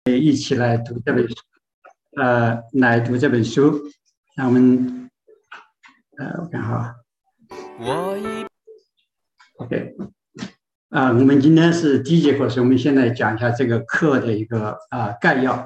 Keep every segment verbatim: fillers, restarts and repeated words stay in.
一起来读这本书，呃，来读这本书。那我们，呃，我看哈，OK， 啊、呃，我们今天是第一节课，所以我们现在讲一下这个课的一个啊、呃、概要。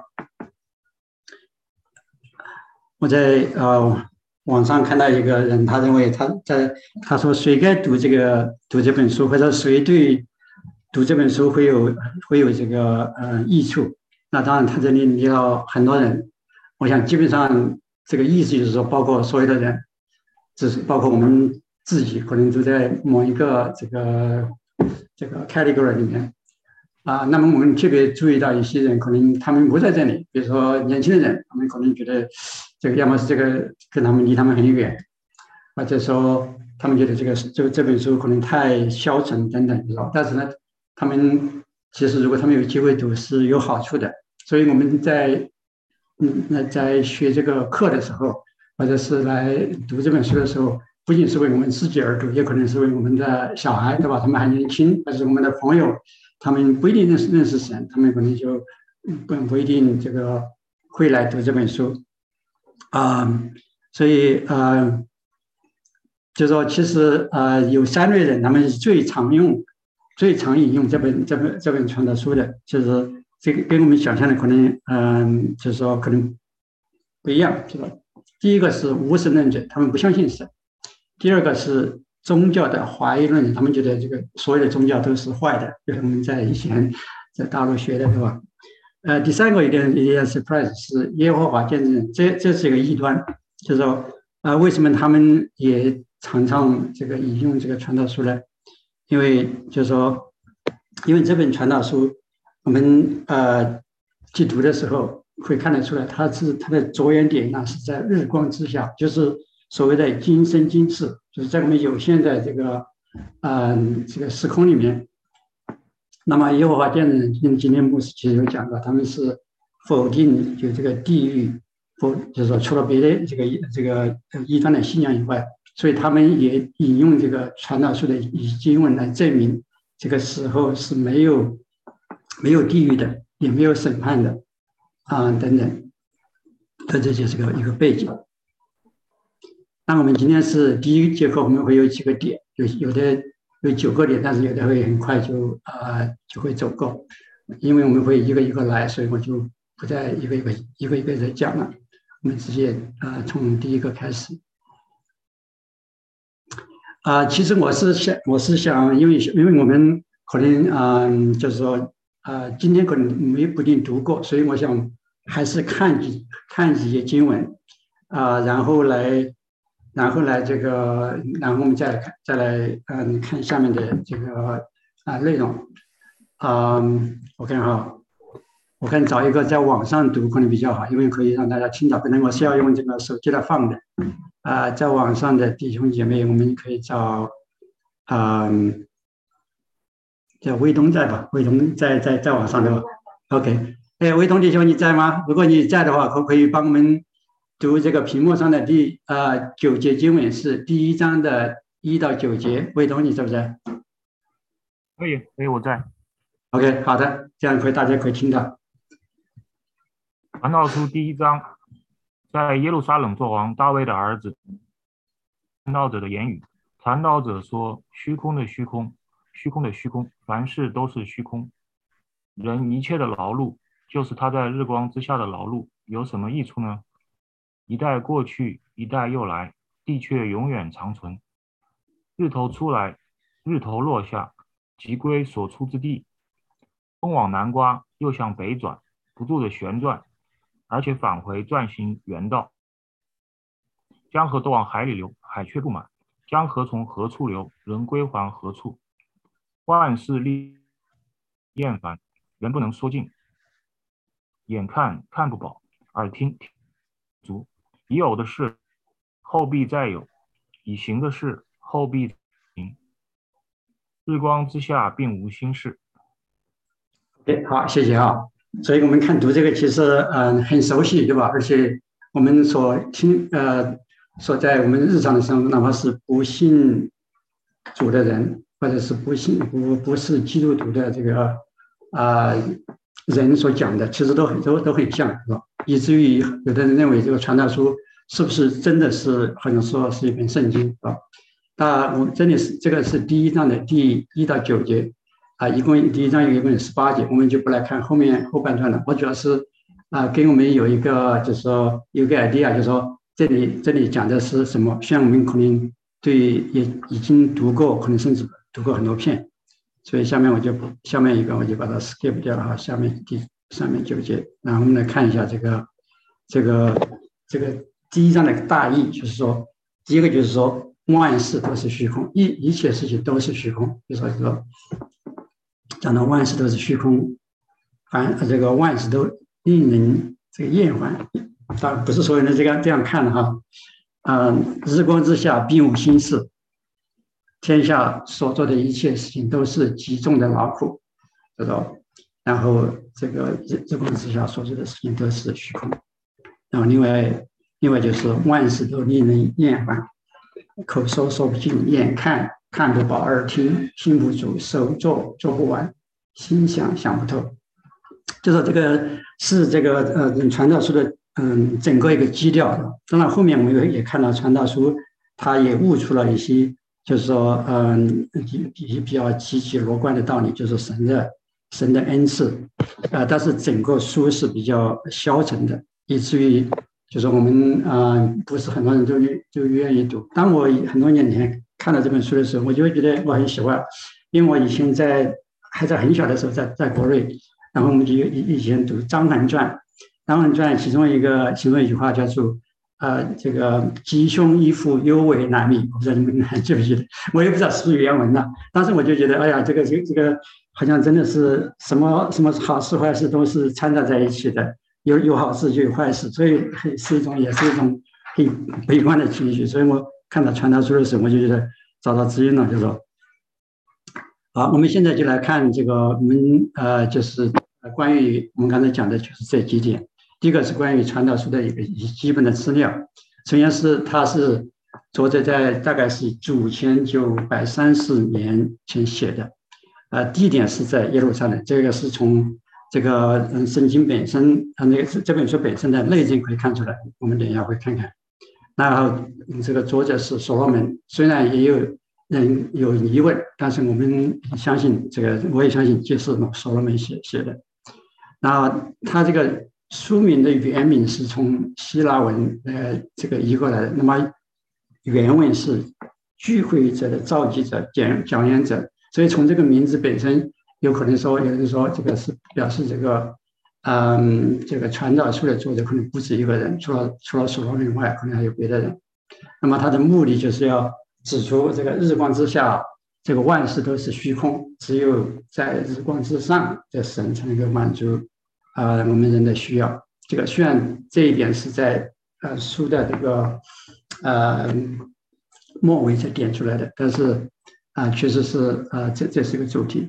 我在呃网上看到一个人，他认为他在他说谁该读这个读这本书，或者谁对读这本书会有会有这个呃益处。那当然，他这里提到很多人，我想基本上这个意思就是说，包括所有的人，只是包括我们自己，可能都在某一个这个这个 category 里面啊。那么我们特别注意到一些人，可能他们不在这里，比如说年轻的人，他们可能觉得这个要么是这个跟他们离他们很远，或者说他们觉得这个这个这本书可能太消沉等等，但是呢，他们其实如果他们有机会读是有好处的。所以我们在嗯那在学这个课的时候，或者是来读这本书的时候，不仅是为我们自己而读，也可能是为我们的小孩，对吧？他们还年轻，或者是我们的朋友，他们不一定认识认识神，他们可能就不不一定这个会来读这本书啊、呃。所以呃，就说其实呃有三类人，他们最常用、最常引用这本这本这本传道书的，就是这个跟我们想象的可能嗯、呃，就是说可能不一样，是吧？第一个是无神论者，他们不相信神；第二个是宗教的怀疑论者，他们觉得这个所有的宗教都是坏的，就是我们在以前在大陆学的，对吧？呃，第三个有点有点 surprise 是耶和华见证人，这这是一个异端，就是说啊、呃，为什么他们也常常这个引用这个传道书呢？因为就是说，因为这本传道书，我们呃去读的时候会看得出来，它是它的着眼点呢是在日光之下，就是所谓的今生今世，就是在我们有限的这个呃这个时空里面。那么耶和华见证人跟今天牧师其实有讲过，他们是否定就这个地狱，否就是说除了别的这个这个异端的信仰以外，所以他们也引用这个传道书的经文来证明这个时候是没有没有地狱的，也没有审判的啊等等，这这就是个一个背景。那我们今天是第一节课，我们会有几个点，有有的有九个点，但是有的会很快就啊、呃、就会走够，因为我们会一个一个来，所以我就不再一个一个一个一个的讲了，我们直接啊、呃、从第一个开始。啊、呃，其实我是想我是想，因为因为我们可能啊、呃、就是说啊、呃、今天可能没不一定读过，所以我想还是看几看几节经文啊、呃，然后来。然后来这个，然后我们再来看，再来嗯看下面的这个啊内容。嗯，我看哈，我看找一个在网上读可能比较好，因为可以让大家听到。可能我是要用这个手机来放的。啊，在网上的弟兄姐妹，我们可以找嗯，叫卫东在吧？卫东在在在网上对吧 ？OK， 哎，卫东弟兄你在吗？如果你在的话，可不可以帮我们？读这个屏幕上的第呃九节经文是第一章的一到九节，魏东你是不是？ 可以，可以，我在。 OK， 好的，这样可以大家可以听到。 传道书第一章，在耶路撒冷作王大卫的儿子传道者的言语。传道者说：虚空的虚空，虚空的虚空，凡事都是虚空。人一切的劳碌，就是他在日光之下的劳碌，有什么益处呢？一代过去，一代又来，地却永远长存。日头出来，日头落下，即归所出之地。风往南刮，又向北转，不住的旋转，而且返回转行原道。江河都往海里流，海却不满；江河从何处流，人归还何处。万事历厌烦，人不能说尽。眼看看不饱，耳听听不足。已有的事，后必再有；已行的事，后必行。日光之下，并无新事。 OK，好，谢谢啊。所以我们看读这个其实嗯、呃、很熟悉，对吧？而且我们所听呃所在我们日常的生活，哪怕是不信主的人，或者是不信不不是基督徒的这个啊、呃、 人所讲的，其实都很都都很像，是吧？以至于有的人认为这个传道书是不是真的是好像说是一本圣经，是吧？那我们这里是这个是第一章的第一到九节啊，一共第一章一共有十八节，我们就不来看后面后半段了。我主要是啊，给我们有一个就是说有一个 idea，就是说这里这里讲的是什么？虽然我们可能对也已经读过，可能甚至读过很多遍，所以下面我就下面一个我就把它 skip 掉了哈。下面第上面九节，然后我们来看一下这个这个这个第一章的大意，就是说第一个就是说。万事都是虚空，一一切事情都是虚空。比如说，说讲到万事都是虚空，凡这个万事都令人这个厌烦。当然不是所有人这样这样看的哈。嗯，日光之下并无新事，天下所做的一切事情都是极重的劳苦，知道？然后这个日日光之下所做的事情都是虚空。然后另外另外就是万事都令人厌烦。口说说不尽，眼看看不饱，耳听听不足，手做做不完，心想想不透。就是这个是这个呃传道书的嗯整个一个基调的。当然后面我们也看到传道书，它也悟出了一些就是说嗯比比较积极乐观的道理，就是神的神的恩赐啊、呃，但是整个书是比较消沉的，以至于。就是我们啊、呃，不是很多人都都愿意读。当我很多年前看到这本书的时候，我就会觉得我很喜欢，因为我以前在还在很小的时候在，在在国内，然后我们就以前读《张衡传》，《张衡传》其中一个其中一句话叫做“呃，这个吉凶依附，忧为难免”。我不知道你们还记不记得？我也不知道是不是原文了。当时我就觉得，哎呀，这个这个这个好像真的是什么什么好事坏事都是掺杂在一起的。有有好事就有坏事，所以是一种也是一种很悲观的情绪。所以我看到传道书的时候，我就觉得找到知音了，就说好，我们现在就来看这个我们呃就是关于我们刚才讲的就是这几点。第一个是关于传道书的一个基本的资料，首先是它是作者在大概是主前九百三十年前写的，呃，地点是在耶路撒冷，这个是从。这个嗯，圣经本身，它那个这本书本身的内容可以看出来，我们等一下会看看。然后这个作者是所罗门，虽然也有人有疑问，但是我们相信这个，我也相信就是所罗门写写的。然后他这个书名的原名是从希腊文呃这个移过来的，那么原文是聚会者的召集者、讲讲演者，所以从这个名字本身。有可能说，有人说这个是表示这个，嗯，这个传道书的作者可能不止一个人，除了除了所罗门外，可能还有别的人。那么他的目的就是要指出这个日光之下，这个万事都是虚空，只有在日光之上的神才能够满足啊、呃、我们人的需要。这个虽然这一点是在呃书的这个呃末尾才点出来的，但是啊、呃、确实是呃这这是一个主题。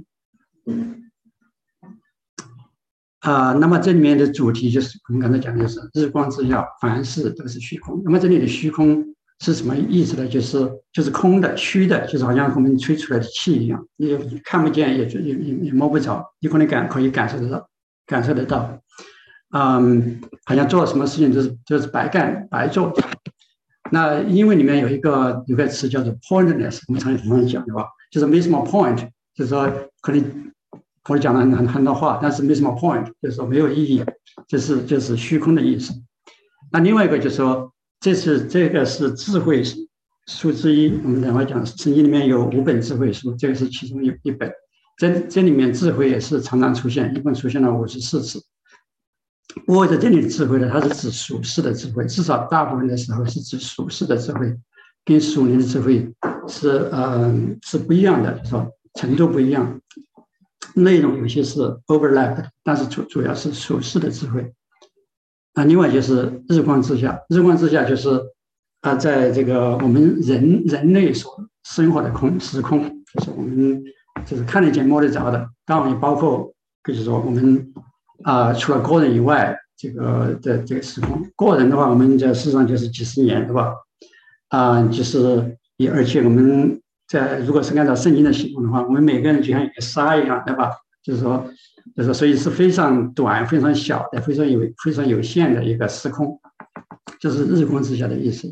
啊、呃，那么这里面的主题就是我们刚才讲的，就是日光之下，凡事都是虚空。那么这里的虚空是什么意思呢？就是就是空的、虚的，就是好像我们吹出来的气一样，也看不见，也也也也摸不着，你可能感可以感受得到，感受得到。嗯，好像做了什么事情就是就是白干白做。那英文里面有一个有个词叫做 pointless， 我们常常讲的吧，就是 miss more point， 就是说可能。我讲了很很很多话，但是没什么 point， 就是说没有意义，就是就是虚空的意思。那另外一个就是说，这是这个是智慧书之一。我们等会讲，圣经里面有五本智慧书，这个是其中一一本。这这里面智慧也是常常出现，一共出现了五十四次。不过在这里的智慧呢，它是指属世的智慧，至少大部分的时候是指属世的智慧，跟属灵的智慧是呃是不一样的，就是说程度不一样。内容有些是 overlap， 但是主主要是属世的智慧啊。另外就是日光之下，日光之下就是啊，在这个我们人人类所生活的空时空，就是我们就是看得见摸得着的。当然也包括就是说我们啊，除了个人以外，这个的这个时空，个人的话，我们在世上就是几十年，对吧？啊，就是也而且我们。在如果是按照圣经的形容的话，我们每个人就像一个沙一样，对吧？ 就是说，就是说，所以是非常短、非常小的、非常有非常有限的一个时空，就是日光之下的意思。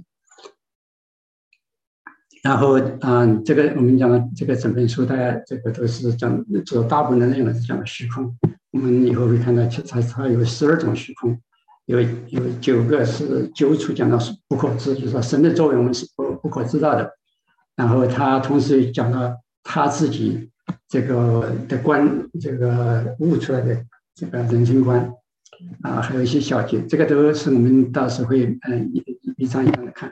然后，嗯，这个我们讲的这个整本书，大概这个都是讲，主要大部分的内容是讲的虚空。我们以后会看到，它它有十二种虚空，有有九个是九处讲到不可知，就是说神的作为我们是不不可知道的。然后他同时讲到他自己这个的观，这个悟出来的这个人生观啊，还有一些小节，这个都是我们到时会嗯一一张一张的看。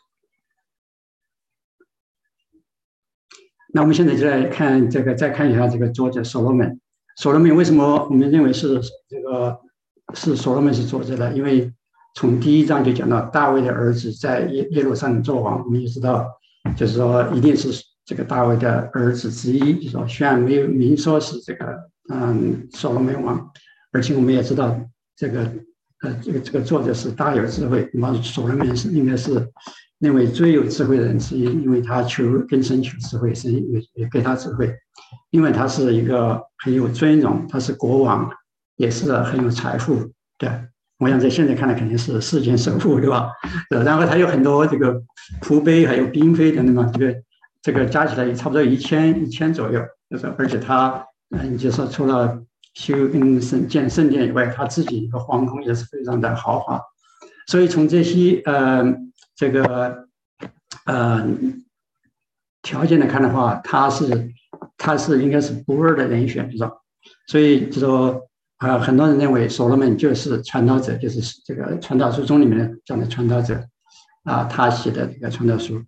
那我们现在就来看这个，再看一下这个作者所罗门。所罗门为什么我们认为是这个是所罗门是作者呢？因为从第一章就讲到大卫的儿子在耶耶路撒冷做王，我们也知道，就是说一定是这个大卫的儿子之一。就是说虽然没有明说是这个嗯所罗门王，而且我们也知道这个呃这个这个作者是大有智慧，那么所罗门是应该是认为最有智慧的人之一，因为他求跟神求智慧，神也也给他智慧，因为他是一个很有尊荣，他是国王，也是很有财富的。我想在现在看来肯定是世间首富，对吧？然后他有很多这个仆婢，还有嫔妃等等嘛，这个这个加起来差不多一千一千左右，就是而且他嗯，就说除了修跟圣建圣殿以外，他自己一个皇宫也是非常的豪华，所以从这些呃。这个呃条件来看的话，他是他是应该是不二的人选，知道？所以就说啊、呃，很多人认为所罗门就是传道者，就是这个传道书中里面讲的传道者啊、呃，他写的这个传道书。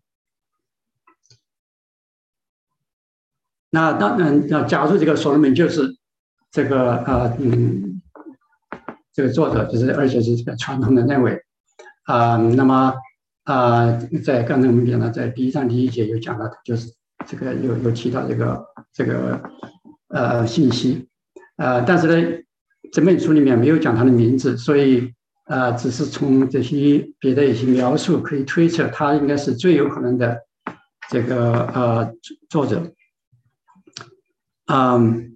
那当然，那假如这个所罗门就是这个呃嗯这个作者，就是而且是这个传统的认为啊、呃，那么。啊、呃，在刚才我们讲到，在第一章第一节有讲到，就是这个有有提到这个这个呃信息，呃，但是呢，这本书里面没有讲他的名字，所以呃，只是从这些别的一些描述可以推测，他应该是最有可能的这个呃作者，嗯，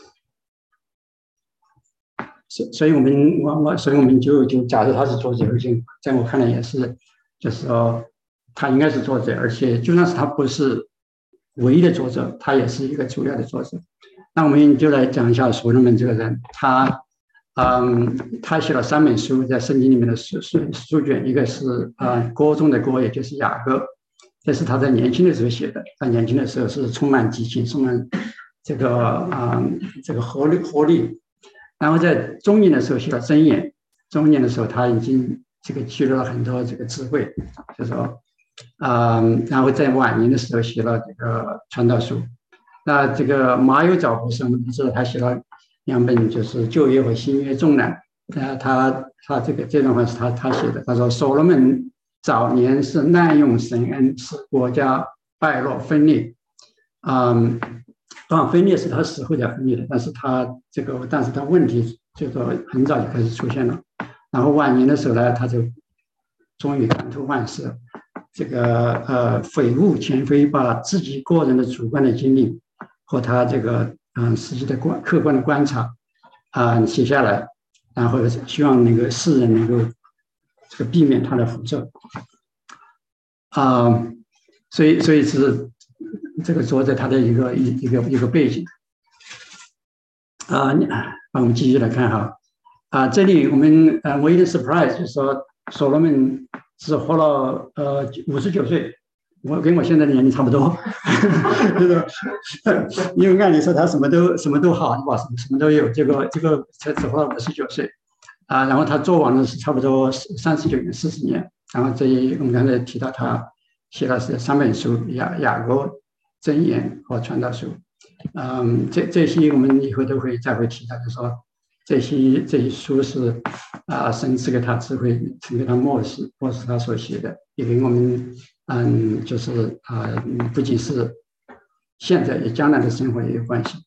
所所以我们我我所以我们就就假设他是作者，而且在我看来也是。就是说，他应该是作者，而且就算是他不是唯一的作者，他也是一个主要的作者。那我们就来讲一下所罗门这个人，他，嗯，他写了三本书，在圣经里面的书书书卷，一个是啊歌中的歌，也就是雅歌，这是他在年轻的时候写的。他年轻的时候是充满激情，充满这个啊、嗯、这个活力活力。然后在中年的时候写了箴言，中年的时候他已经。这个积累了很多这个智慧，就说，啊、呃，然后在晚年的时候写了这个传道书。那这个马有早博士，我们知道他写了两本，就是旧约和新约重览。呃，他他这个这段话是他他写的。他说，所罗门早年是滥用神恩，使国家败落分裂。嗯，当然分裂是他死后才分裂的，但是他这个，但是他问题就说很早就开始出现了。然后晚年的时候呢，他就终于感触万事，这个呃匪物前非，把自己个人的主观的经历和他这个嗯实际的观客观的观察啊、呃、写下来，然后希望那个世人能够这个避免他的辐射啊、呃，所以所以是这个作者他的一个一一个一个背景啊、呃，那我们继续来看哈。啊，这里我们呃，唯一的 surprise 就是说，所罗门只活了呃五十九岁，我跟我现在的年龄差不多，就是因为按理说他什么都什么都好，是吧？什么什么都有，结果这个才只活了五十九岁，啊，然后他做完了是差不多三十九年、四十年，然后这一我们刚才提到他写的是三本书：雅雅歌、箴言和传道书，嗯，这这些我们以后都会再会提到，就是说。这些这些书是啊，神赐给他智慧，赐给他默示，默示他所写的，也跟我们嗯，就是啊，不仅是现在也将来的生活也有关系。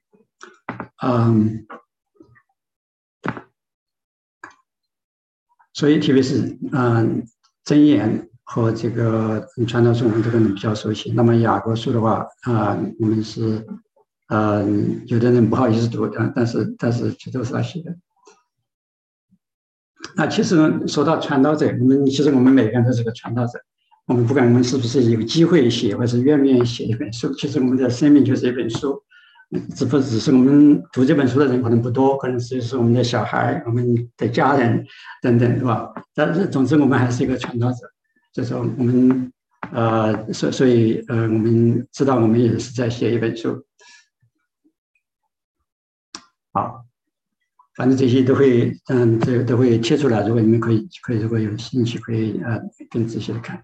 嗯，所以特别是嗯，箴言和这个传道书，我们这个人比较熟悉。那么雅各书的话啊，我们是呃，有的人不好意思读，但但是但是这都是他写的。那其实说到传道者，我们其实我们每个人都是个传道者。我们不管我们是不是有机会写，或是愿不愿意写一本书，其实我们的生命就是一本书。只不只是我们读这本书的人可能不多，可能是我们的小孩、我们的家人等等，是吧？但是总之我们还是一个传道者，就是我们呃，所所以呃，我们知道我们也是在写一本书。好，反正这些都会嗯，这个都会贴出来。如果你们可以可以，如果有兴趣，可以呃更仔细的看。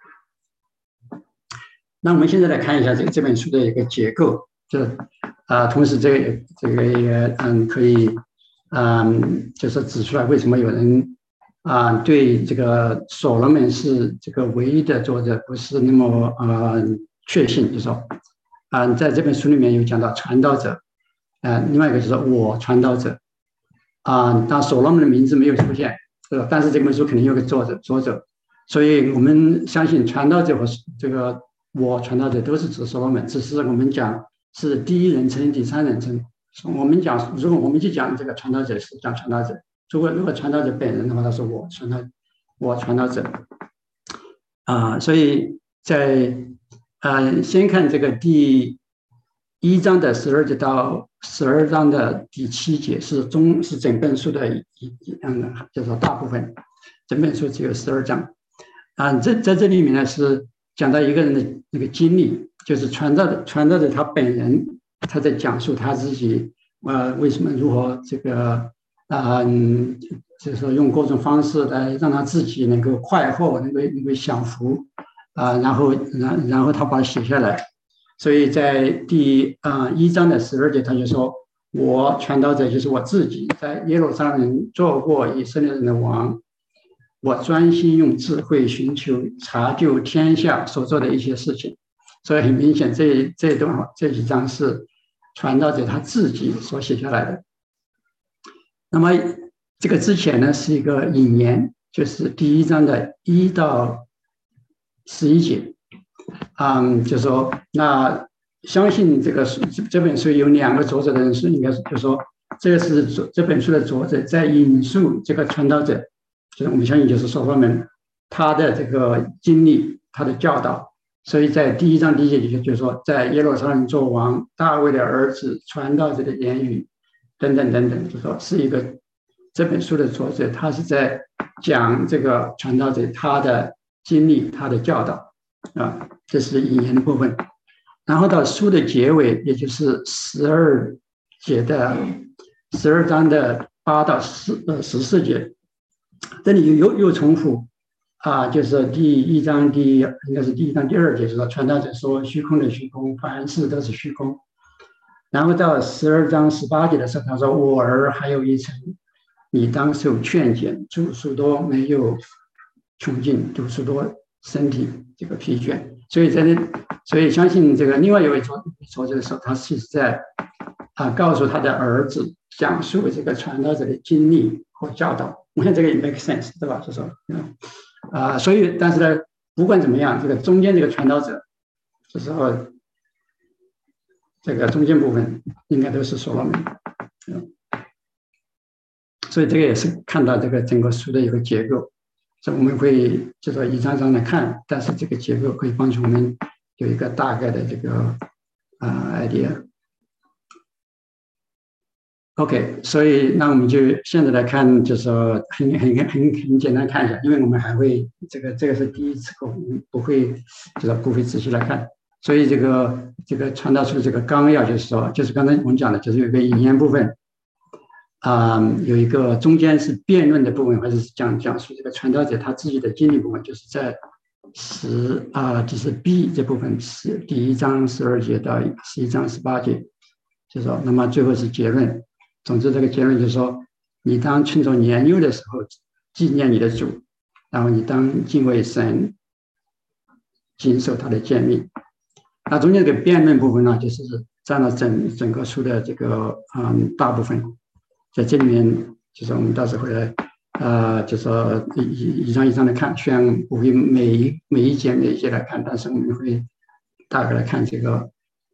那我们现在来看一下这个这本书的一个结构，就啊、呃，同时这个这个也嗯可以嗯就是指出来为什么有人啊、呃、对这个所罗门是这个唯一的作者不是那么呃确信，就说啊、呃、在这本书里面有讲到传道者，呃另外一个就是我传道者啊、呃，但所罗门的名字没有出现，是吧？但是这本书肯定有个作者作者，所以我们相信传道者和这个。我传道者都是指所罗门，只是我们讲是第一人称、第三人称。我们讲，如果我们就讲这个传道者是讲传道者，如果如果传道者本人的话，他说我传道，我传道者啊、呃，所以在呃，先看这个第一章的十二节到十二章的第七节是中是整本书的一一嗯，就是说大部分，整本书只有十二章啊，这在这里面呢是。讲到一个人的那个经历，就是传道的传道者他本人，他在讲述他自己呃为什么如何这个啊、呃，就是说用各种方式来让他自己能够快活，能够能够享福啊、呃，然后然然后他把它写下来。所以在第啊、呃、一章的十二节，他就说：“我传道者就是我自己，在耶路撒冷做过以色列人的王。”我专心用智慧寻求查究天下所做的一些事情，所以很明显这，这这段这几章是传道者他自己所写下来的。那么这个之前呢是一个引言，就是第一章的一到十一节，嗯，就说那相信这个这本书有两个作者的人是应该是就说这个是这本书的作者在引述这个传道者。就是我们相信，就是所罗门他的这个经历，他的教导，所以在第一章第一节里就是说，在耶路撒冷做王，大卫的儿子传道者的言语等等等等，就说是一个这本书的作者，他是在讲这个传道者他的经历，他的教导啊，这是引言的部分。然后到书的结尾，也就是十二节的十二章的八到十呃十四节。这里又又重复啊，就是第一章第应该是第一章第二节说，传道者说虚空的虚空，凡事都是虚空。然后到十二章十八节的时候，他说：“我儿还有一层，你当受劝谏，读书多没有穷尽，读书多身体这个疲倦。”所以在这，所以相信这个另外一位作作者的时候，他是在啊告诉他的儿子，讲述这个传道者的经历和教导。我看这个也 make sense， 对吧？就说，嗯，啊、呃，所以，但是呢，不管怎么样，这个中间这个传道者，就是说，这个中间部分应该都是所罗门，嗯，所以这个也是看到这个整个书的一个结构，所以我们会就说一张张的看，但是这个结构可以帮助我们有一个大概的这个啊、呃、idea。OK， 所以那我们就现在来看，就是说很很很很简单看一下，因为我们还会这个这个是第一次课，我们不会就是不会仔细来看，所以这个这个传达出这个纲要，就是说，就是刚才我们讲的，就是有一个引言部分，啊、呃，有一个中间是辩论的部分，或者是讲讲述这个传道者他自己的经历部分，就是在十啊、呃，就是 B 这部分是第一章十二节到十一章十八节，就是说，那么最后是结论。总之，这个结论就是说，你当趁着年幼的时候纪念你的主，然后你当敬畏神，谨守他的诫命。那中间这个辩论部分呢，就是占了整整个书的这个嗯大部分。在这里面，就是我们到时候来，呃，就说一一张一张的看，虽然不会每一每一节每一节来看，但是我们会大概来看这个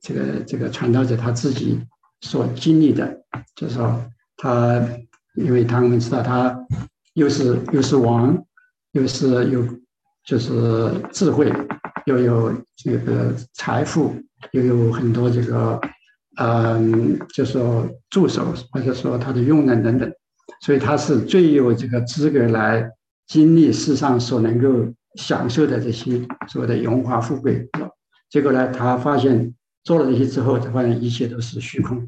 这个这个传道者他自己所经历的，就是说他，因为他们知道他又是又是王，又是有就是智慧，又有这个财富，又有很多这个嗯，就说助手或者说他的佣人等等，所以他是最有这个资格来经历世上所能够享受的这些所谓的荣华富贵。结果呢，他发现做了这些之后，他发现一切都是虚空。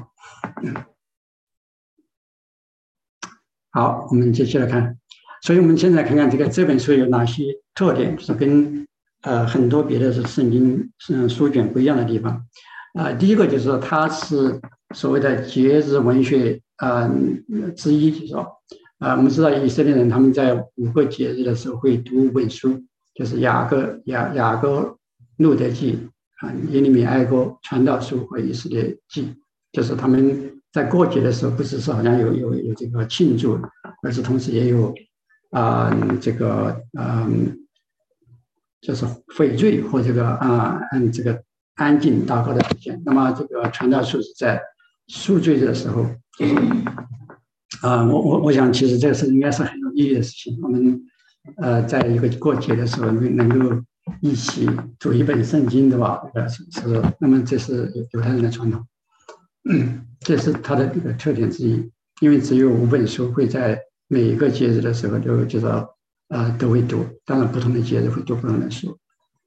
好，我们接下来看，所以我们现在看看这个这本书有哪些特点，就是跟呃很多别的是圣经嗯书卷不一样的地方。啊、呃，第一个就是说它是所谓的节日文学呃之一，就是说啊、呃，我们知道以色列人他们在五个节日的时候会读五本书，就是雅各雅雅各路德记啊、耶利米哀歌、传道书和以色列记，就是他们在过节的时候，不只是好像有有有这个庆祝，而是同时也有啊、呃、这个嗯，就是悔罪或这个啊嗯这个安静祷告的时间。那么这个传道书是在赎罪的时候，啊、呃，我我我想其实这个是应该是很有意义的事情。我们呃在一个过节的时候能够一起读一本圣经，对吧？呃是是，那么这是犹太人的传统。嗯，这是它的一个特点之一，因为只有五本书会在每一个节日的时候都就是呃都会读，当然不同的节日会读不同的书。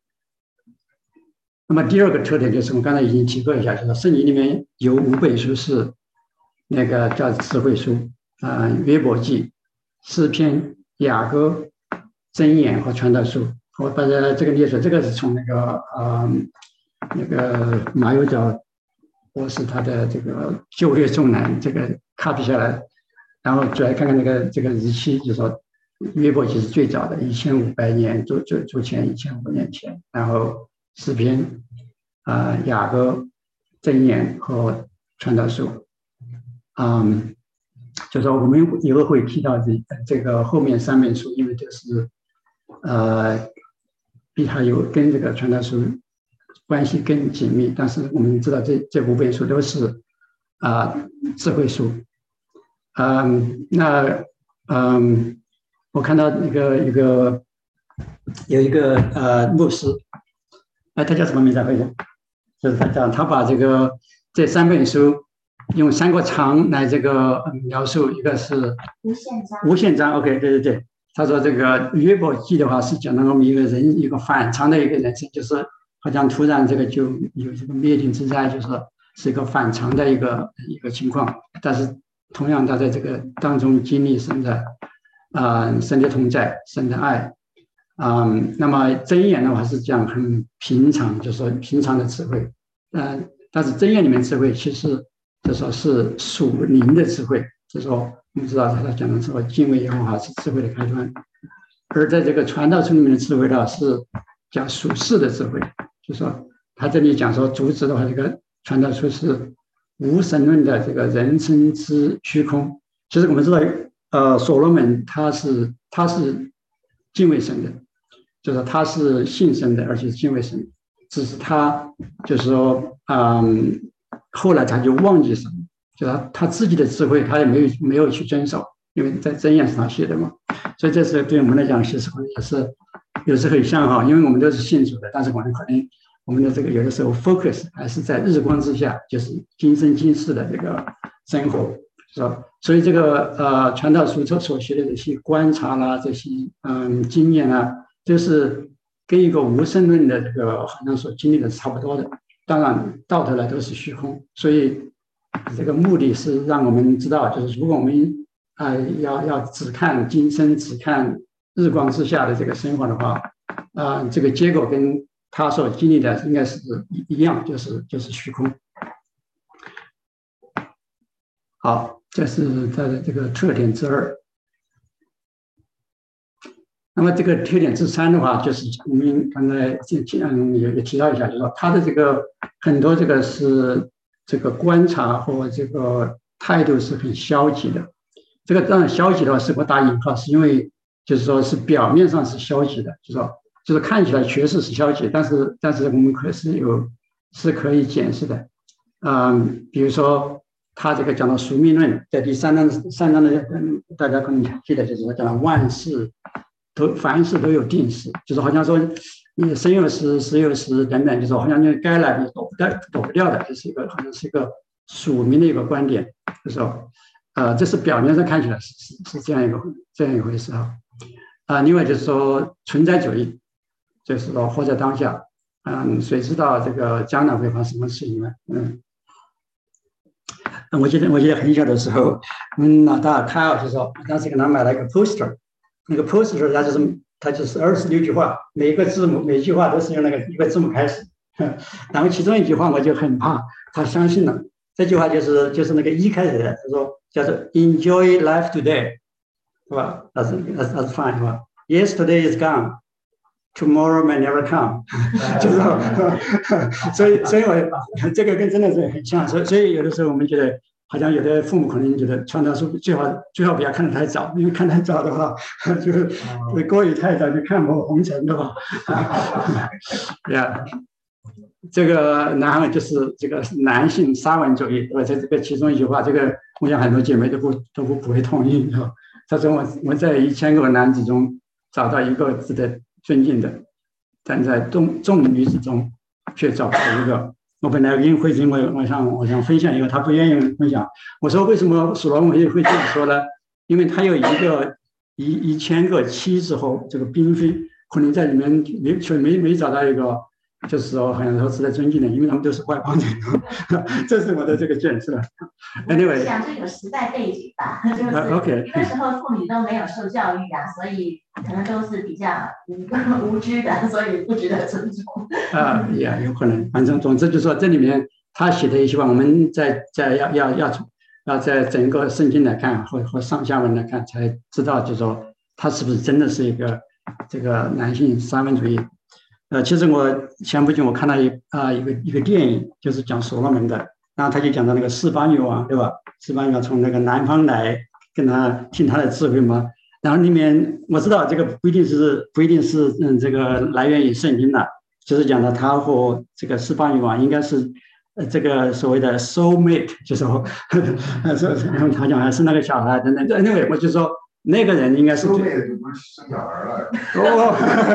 那么第二个特点就是我刚才已经提过一下，就是圣经里面有五本书是那个叫智慧书啊、呃，约伯记、诗篇、雅歌、箴言和传道书。我把这个列出，这个是从那个呃那个马友角博士他的这个就业重难这个 copy 下来，然后主要看看那个这个日期，就是说约伯记是最早的，一千五百年之之之前，一千五百年前，然后诗篇啊、呃、雅歌、箴言和传道书，嗯，就是说我们以后会提到这这个后面三本书，因为这是呃。比它有跟这个传道书关系更紧密，但是我们知道这这五本书都是啊、呃、智慧书。嗯，那嗯，我看到一个一个有一个呃牧师，哎，他叫什么名字？会长，就是他讲他把这个这三本书用三个长来这个描述，一个是无限章，无限章 ，OK， 对对对。他说：“这个约伯记的话是讲到我们一个人一个反常的一个人生，就是好像突然这个就有这个灭顶之灾，就是是一个反常的一个一个情况。但是同样，他在这个当中经历神的啊、呃、神的同在，神的爱啊、呃。那么箴言的话是讲很平常，就是说平常的智慧。嗯、呃，但是箴言里面智慧其实就说是属灵的智慧，就是说。”我们知道他讲的说敬畏耶和华是智慧的开端，而在这个传道书里面的智慧呢是讲属世的智慧，就是说他这里讲说主旨的话，这个传道书是无神论的这个人生之虚空。其实我们知道，呃，所罗门他是他是敬畏神的，就是他是信神的，而且是敬畏神，只是他就是说，嗯，后来他就忘记神。就他他自己的智慧，他也没有没有去遵守，因为在箴言是他写的嘛，所以这是对我们来讲，其实也是有时很像哈，因为我们都是信主的，但是我们可能我们的这个有的时候 focus 还是在日光之下，就是今生今世的这个生活，是吧？所以这个呃传道书所学的这些观察啦，这些嗯经验啊，就是跟一个无神论的这个好像所经历的是差不多的，当然到头来都是虚空，所以。这个目的是让我们知道，就是如果我们啊、呃、要要只看今生，只看日光之下的这个生活的话，啊、呃，这个结果跟他所经历的应该是一样，就是就是虚空。好，这是它的这个特点之二。那么这个特点之三的话，就是我们刚才嗯也也提到一下，就是说它的这个很多这个是。这个观察和这个态度是很消极的，这个当然消极的话是我打引号，是因为就是说是表面上是消极的，就是说就是看起来确实是消极，但是但是我们可是有是可以解释的。嗯，比如说他这个讲到宿命论，在第三章三章的，大家可能记得，就是说讲万事都凡事都有定时，就是好像说你生有时死有时等等，就是好像你该来你躲不掉躲不掉的，这是一个好像是一个属命的一个观点，就是说呃这是表面上看起来是是是这样一个这样一回事啊。啊，另外就是说存在主义，就是说活在当下，嗯，谁知道这个将来会发生什么事情呢？嗯，我记得我记得很小的时候，我们老大凯尔就说，当时给他买了一个 poster， 那个 poster 它就是它就是二十六句话，每一个字母每一句话都是用那个一个字母开始，然后其中一句话我就很怕，他相信了，这句话就是就是那个一开始的，他说叫做 enjoy life today。是吧 ？That's that's that's fine 是吧 ？Yesterday is gone, tomorrow may never come 就是，所以所以我这个跟真的是很像，所以所以有的时候我们觉得，好像有的父母可能觉得传道书最好最好不要看得太早，因为看太早的话，就是过于太早就看破红尘的话。Yeah， 这个然后就是这个男性沙文主义，对吧？在这个其中一句话，这个我想很多姐妹都不都不不会同意，是吧？他说我我在一千个男子中找到一个值得尊敬的，但在众众女子中却找不到一个。我本来跟慧珍我我想我想分享一个，他不愿意分享。我说为什么所罗门会会这样说呢？因为他有一个一一千个妻子后，这个嫔妃可能在里面没却没没找到一个。就是说，好像说值得尊敬的，因为他们都是外邦人，这是我的这个见识。Anyway， 想这有时代背景吧，就是那时候妇女都没有受教育啊，所以可能都是比较无无知的，所以不值得尊重。 啊，也有可能，反正总之就是说，这里面他写的一些话，我们在在要要要要在整个圣经来看，或或上下文来看，才知道，就是说他是不是真的是一个这个男性三分主义。呃，其实我前不久我看到一啊、呃、一个一个电影，就是讲所罗门的，然后他就讲到那个示巴女王，对吧？示巴女王从那个南方来，跟他听他的智慧嘛。然后里面我知道这个不一定是不一定是嗯这个来源于圣经的，就是讲到他和这个示巴女王应该是呃这个所谓的 soul mate， 就是说，说他讲还是那个小孩等等。anyway， 我就说。那个人应该是收妹就不是生小孩了。 哦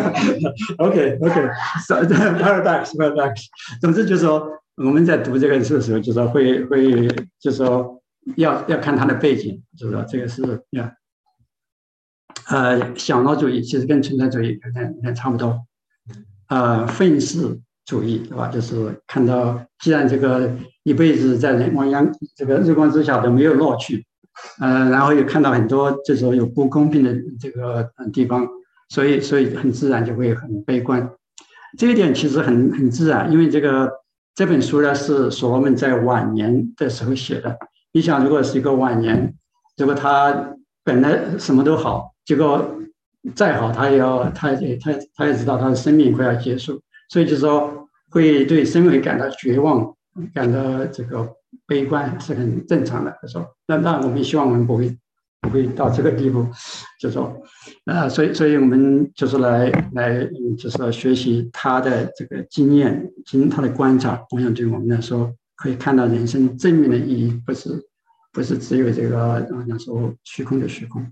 ，OK OK，paradox paradox。总之就是说，我们在读这个书的时候，就是说会会就是说要要看他的背景，就是说这个是呀，呃，享乐主义其实跟存在主义有点有点差不多，呃，愤世主义对吧？就是看到既然这个一辈子在人往阳这个日光之下都没有乐趣。呃，然后又看到很多就是说有不公平的这个地方，所以所以很自然就会很悲观。这一点其实很很自然，因为这个这本书呢是所罗门在晚年的时候写的。你想，如果是一个晚年，如果他本来什么都好，结果再好，他也要他也他他也知道他的生命快要结束，所以就是说会对生命感到绝望，感到这个。悲观是很正常的，说那那我们希望我们不会不会到这个地步，就说啊，所以所以我们就是来来就是学习他的这个经验，经他的观察，我想对我们来说可以看到人生正面的意义，不是不是只有这个好像说虚空的虚空。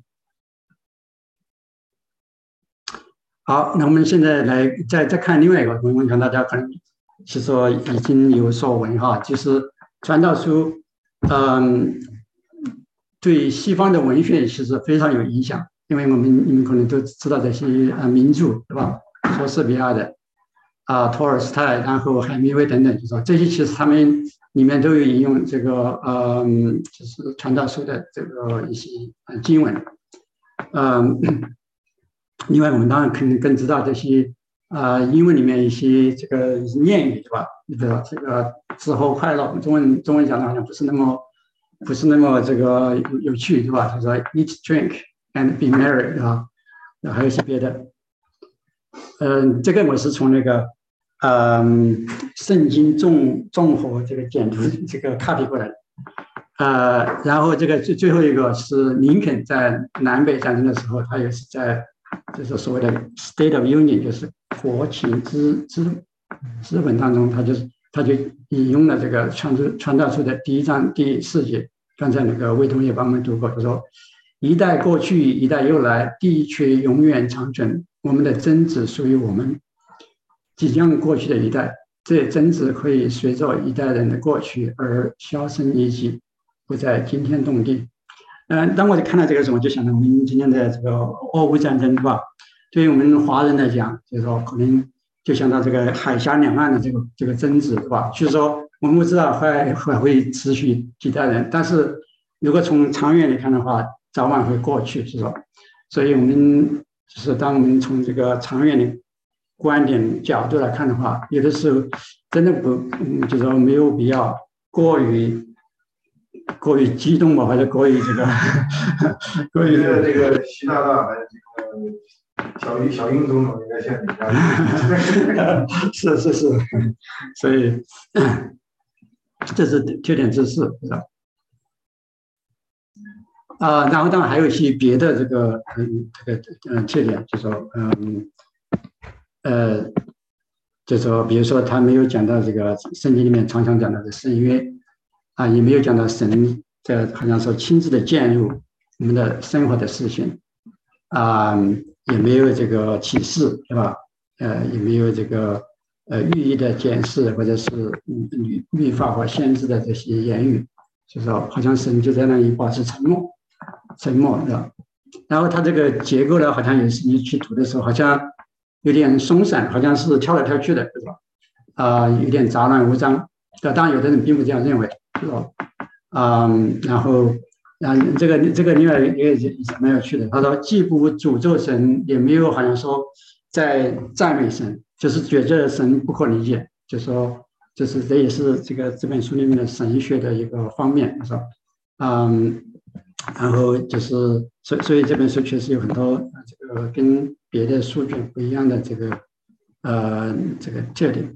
好，那我们现在来再再看另外一个，我想大家可能其实说已经有所闻哈，就是。传道书，嗯，对西方的文学其实非常有影响，因为我们你们可能都知道这些啊名著，对吧？莎士比亚的啊，托尔斯泰，然后海明威等等，就说这些其实他们里面都有引用这个嗯，就是传道书的这个一些经文，嗯，另外我们当然肯定更知道这些。啊、呃，英文里面一些这个谚语，对吧？对吧？这个之后快乐，中文中文讲的好像不是那么不是那么这个有有趣，对吧？他说 eat, drink and be merry， 对吧？还有一些别的。嗯、呃，这个我是从那个嗯《圣经综综合这个简读这个 copy 过来的。呃，然后这个最最后一个是林肯在南北战争的时候，他也是在就是所谓的 State of Union， 就是国情之之之本当中，他就是他就引用了这个传出传道书的第一章第四节，刚才那个魏同学帮我们读过，他说：“一代过去，一代又来，地却永远长存。我们的真子属于我们。即将过去的一代，这真子会随着一代人的过去而销声匿迹，不再惊天动地。”嗯，当我看到这个时候，我就想到我们今天的这个俄乌战争，对吧？对于我们华人来讲，就是说可能就想到这个海峡两岸的这个这个争执，对吧？就是说我们不知道会会会持续几代人，但是如果从长远来看的话，早晚会过去，是吧？所以我们就是当我们从这个长远的观点角度来看的话，有的时候真的不，嗯，就是说没有必要过于过于激动吧，或者过于这个过于这个这个习大大还这个。小英小英总统应该像你一样， 是是是，所以这是缺点之四，是吧？啊、呃，然后当然还有一些别的这个嗯这个嗯缺点，就说嗯呃，就说比如说他没有讲到这个圣经里面常常讲到的圣约啊，也没有讲到神这好像说亲自的介入我们的生活的事情啊。也没有这个启示，对吧？呃，也没有这个呃寓意的解释，或者是律律法或先知的这些言语，就是说好像神就在那里保持沉默，沉默，对吧？然后他这个结构呢，好像有时你去读的时候，好像有点松散，好像是跳来跳去的，对吧？啊、呃，有点杂乱无章。当然，有的人并不这样认为，是吧？啊、嗯，然后。啊，这个这个另外一个也蛮有趣的。他说，既不诅咒神，也没有好像说在赞美神，就是觉得神不可理解。就说，就是这也是这个这本书里面的神学的一个方面，是吧？嗯，然后就是所所以这本书确实有很多这个跟别的书卷不一样的这个呃这个特点。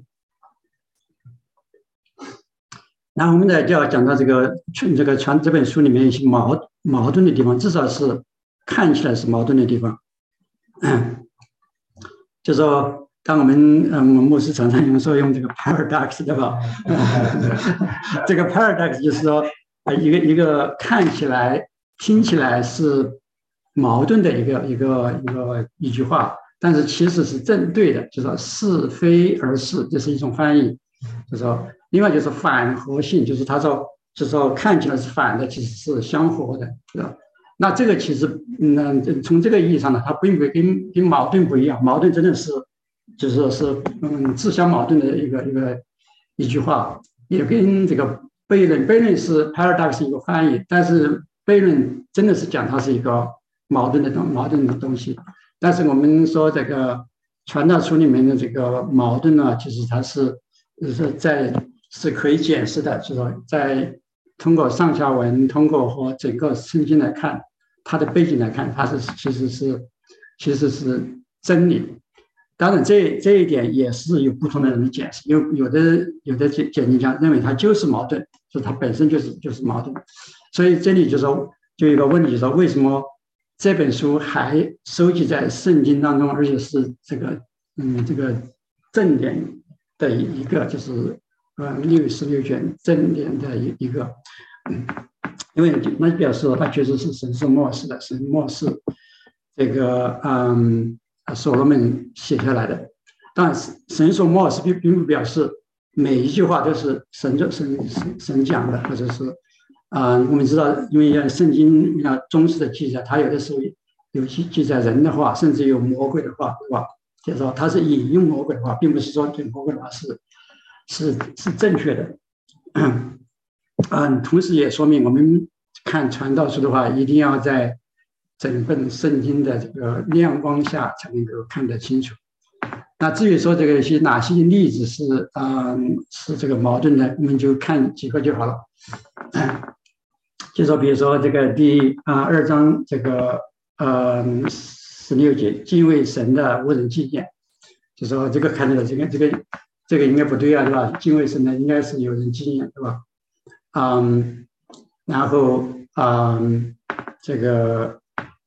然后我们呢就要讲到这个这个传这本书里面一些矛矛盾的地方，至少是看起来是矛盾的地方。嗯，就说当我们嗯牧师常常用说用这个 paradox， 对吧？这个 paradox 就是说一个一个看起来听起来是矛盾的一个一个一个一句话，但是其实是正对的，就说是非而是，这是一种翻译，就说。另外就是反合性，就是他说，就是说看起来是反的，其实是相合的，是吧？那这个其实，嗯，从这个意义上呢，它并不跟跟矛盾不一样，矛盾真的是，就是说是嗯自相矛盾的一个一个一句话，也跟这个悖论，悖论是 paradox 一个翻译，但是悖论真的是讲它是一个矛盾的东矛盾的东西，但是我们说这个传道书里面的这个矛盾呢，其实它是就是在。是可以解释的，就是说，在通过上下文，通过和整个圣经来看，它的背景来看，它是其实是其实是真理。当然这，这这一点也是有不同的人解释，有有的有的解解经家认为它就是矛盾，就是它本身就是就是矛盾。所以这里就说就有一个问题，就是说为什么这本书还收集在圣经当中，而且是这个嗯这个正典的一个就是。呃，六十六卷正典的一一个，嗯，因为那表示它确实是神是末世的，神末世这个嗯所罗门写下来的。当然，神说末世并并不表示每一句话都是神就神神神讲的，或者是啊、呃，我们知道，因为圣经那忠实的记载，它有的时候有记记载人的话，甚至有魔鬼的话，对吧？就是说它是引用魔鬼的话，并不是说对魔鬼的话是。是是正确的，嗯，同时也说明我们看传道书的话，一定要在整本圣经的这个亮光下才能够看得清楚。那至于说这个些哪些例子是嗯是这个矛盾的，我们就看几个就好了。就说比如说这个第啊二章这个呃十六节，敬畏神的无人纪念，就说这个看到了这个这个。这个应该不对啊，对吧？敬畏神的应该是有人纪念，对吧？嗯，然后嗯，这个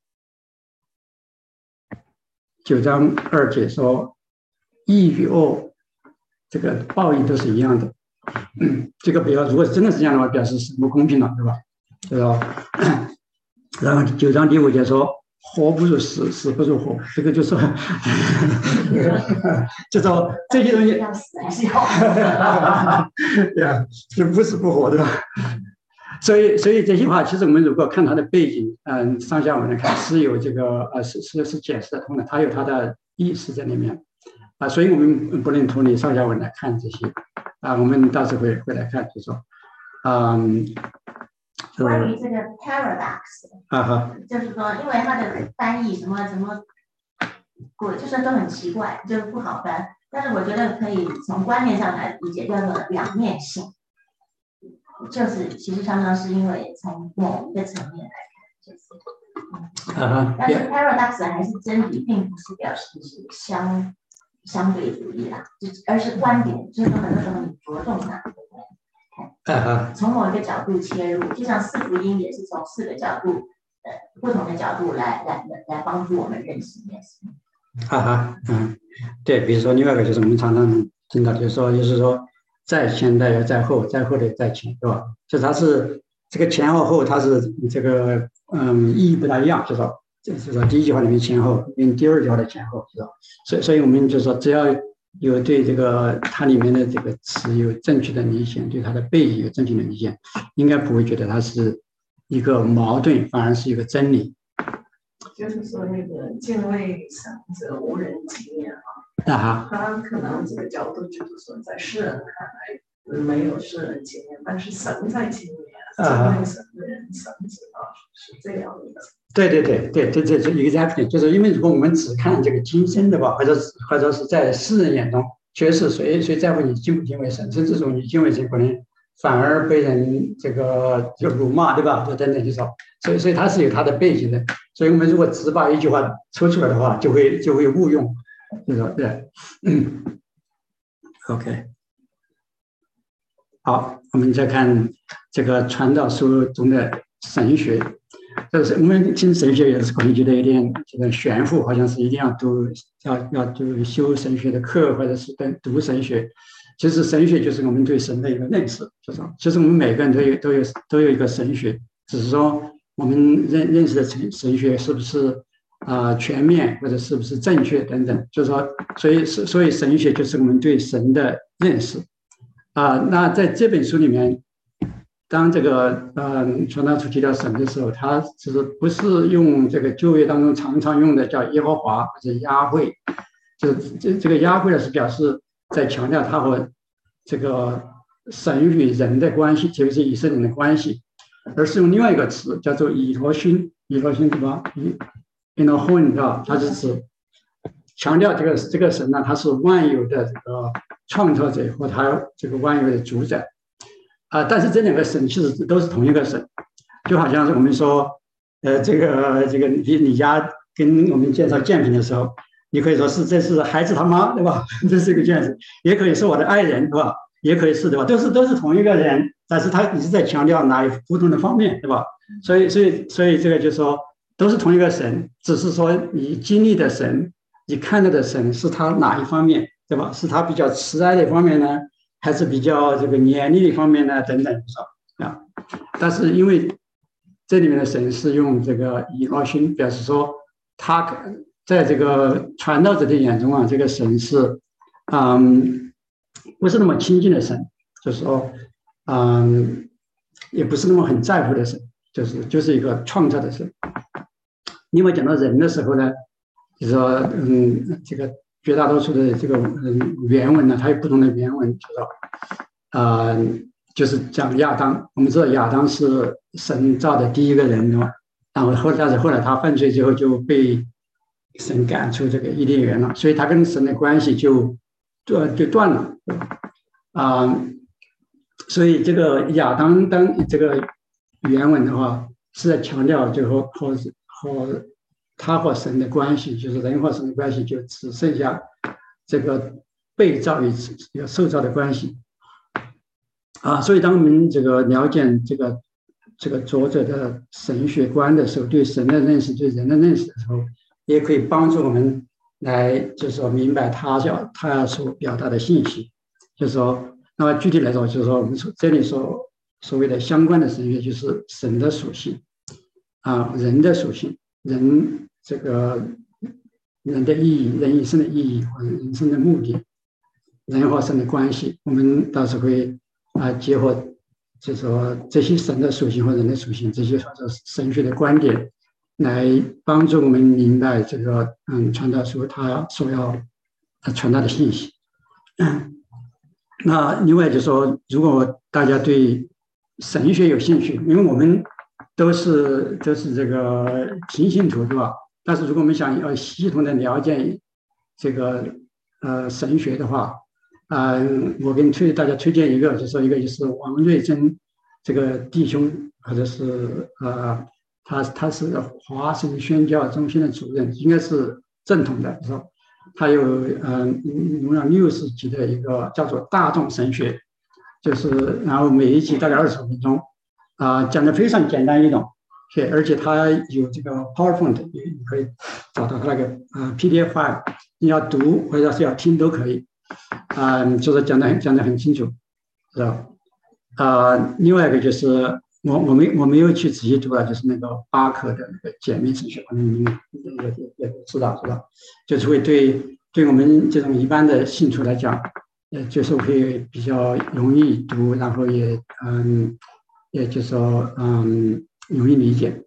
九章二节说，义与恶，这个报应都是一样的。 嗯，这个比较如果真的是这样的话，表示神不公平了，对吧？对吧？然后九章第五节说。活不如死，死不如活，这个就是就说这些东西要死还是要对啊，是不死不活，对吧？所以，所以这些话，其实我们如果看它的背景，嗯，上下文来看是有这个呃是是是解释得通的，它有它的意思在里面啊，所以我们不能脱离上下文来看这些啊，我们到时候会会来看，就说嗯。 关于这个 paradox， 啊哈， 就是说，因为它的翻译什么什么，我就是都很奇怪，就不好翻。但是我觉得可以从观念上来理解，叫做两面性，就是其实常常是因为从某一个层面来看，就是，嗯， 啊哈， 但是 paradox 还是真理，并不是表示是相相对主义啦，就而是观点，就是说很多时候你着重哪个观点。从某一个角度切入，就像四福音也是从四个角度，呃，不同的角度来来来帮助我们认识耶稣。 哈哈，嗯，对，比如说另外一个就是我们常常听到，就是说，就是说，在前的要在后，在后的在前，对吧？就它是这个前后后，它是这个嗯意义不大一样，就是说，就是说第一句话里面前后，跟第二句话的前后，是吧？所以，所以我们就说，只要有对这个它里面的这个词有正确的理解，对它的背景有正确的理解，应该不会觉得它是一个矛盾，反而是一个真理。 就是说，那个敬畏神者无人及面啊， 啊， 他可能这个角度就是说，在世人看来没有世人及面，但是神在及面，敬畏神的人，神知道是这样的。 对对对对对对，这 exactly 就是因为如果我们只看这个今生的吧，或者是或者是在世人眼中，确实谁谁在乎你敬不敬畏神，甚至说你敬畏神可能反而被人这个就辱骂，对吧？就等等，就说，所以所以它是有它的背景的。所以我们如果只把一句话抽出来的话，就会就会误用，就说对，嗯 ，OK， 好，我们再看这个传道书中的神学。就是我们听神学也是可能觉得有点这个玄乎，好像是一定要读要要读修神学的课，或者是读神学。其实神学就是我们对神的一个认识，就是其实我们每个人都有都有都有一个神学，只是说我们认认识的神神学是不是啊、呃、全面，或者是不是正确等等。就是说，所以所以神学就是我们对神的认识啊、呃。那在这本书里面。当这个呃传道书提到神的时候，他其实不是用这个旧约当中常常用的叫耶和华或者雅慧，就这这个雅慧呢是表示在强调他和这个神与人的关系，特别是以色列人的关系，而是用另外一个词叫做以罗勋，以罗勋对吧？以 Elohim 对吧？它是指强调这个这个神呢，他是万有的这个创造者和他这个万有的主宰。啊，但是这两个神其实都是同一个神，就好像是我们说，呃，这个这个你你家跟我们介绍赝品的时候，你可以说是这是孩子他妈，对吧？这是一个赝品，也可以是我的爱人，对吧？也可以是，对吧？都是都是同一个人，但是他你是在强调哪一不同的方面，对吧？所以所以所以这个就是说都是同一个神，只是说你经历的神，你看到的神是他哪一方面，对吧？是他比较慈爱的方面呢？还是比较这个严厉的方面呢，等等啊，但是因为这里面的神是用这个以罗勋表示说，他在这个传道者的眼中啊，这个神是嗯不是那么亲近的神，就是说嗯也不是那么很在乎的神，就是就是一个创造的神。另外讲到人的时候呢，就是说嗯这个。绝大多数的这个嗯原文呢，它有不同的原文，知道，呃，就是讲亚当。我们知道亚当是神造的第一个人，对吧？然后后但是后来他犯罪之后就被神赶出这个伊甸园了，所以他跟神的关系就就就断了，啊、呃，所以这个亚当当这个原文的话是在强调最后和和。他和神的关系，就是人和神的关系，就只剩下这个被造与这个受造的关系啊。所以，当我们这个了解这个这个作者的神学观的时候，对神的认识、对人的认识的时候，也可以帮助我们来，就是说明白他要他所表达的信息。就是说， 那么具体来说，就是说我们所这里所所谓的相关的神学，就是神的属性啊，人的属性，人这个人的意义，人一生的意义或者人生的目的，人和神的关系，我们倒是会啊结合，就是说这些神的属性和人的属性，这些或者神学的观点，来帮助我们明白这个嗯传道书他所要传达的信息。那另外就是说，如果大家对神学有兴趣，因为我们都是都是这个平信徒，对吧？但是如果我们想要系统的了解这个呃神学的话，啊、呃，我给你推大家推荐一个，就是说一个就是王瑞珍这个弟兄，或者是呃他他是华神宣教中心的主任，应该是正统的，是吧？他有嗯用了六十集的一个叫做大众神学，就是然后每一集大概二十五分钟，啊、呃，讲的非常简单易懂，而且他有这个 PowerPoint， 你可以找到他那个呃 P D F file， 你要读或者是要听都可以，啊、呃，就是讲的讲的很清楚，是吧？啊、呃，另外一个就是我我没我没有去仔细读了，就是那个巴克的那个简明神学，你也也也知道是吧？就是会对对我们这种一般的信徒来讲，呃，就是会比较容易读，然后也嗯，也就是说嗯容易理解。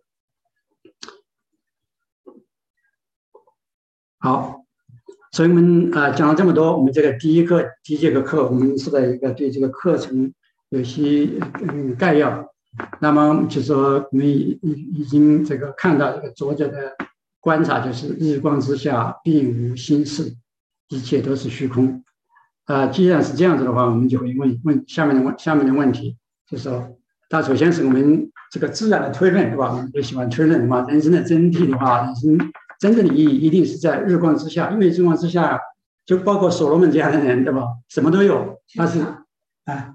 好，所以我们啊、呃、讲了这么多，我们这个第一课第一节课课，我们是在一个对这个课程有些嗯概要。那么就是说，我们已已经这个看到这个作者的观察，就是日光之下并无新事，一切都是虚空。啊、呃，既然是这样子的话，我们就会问问下面的问下面的问题，就是说，它首先是我们这个自然的推论，对吧？我们就喜欢推论嘛，人生的真谛的话，人生真正的意义一定是在日光之下，因为日光之下就包括所罗门这样的人，对吧？什么都有，他是啊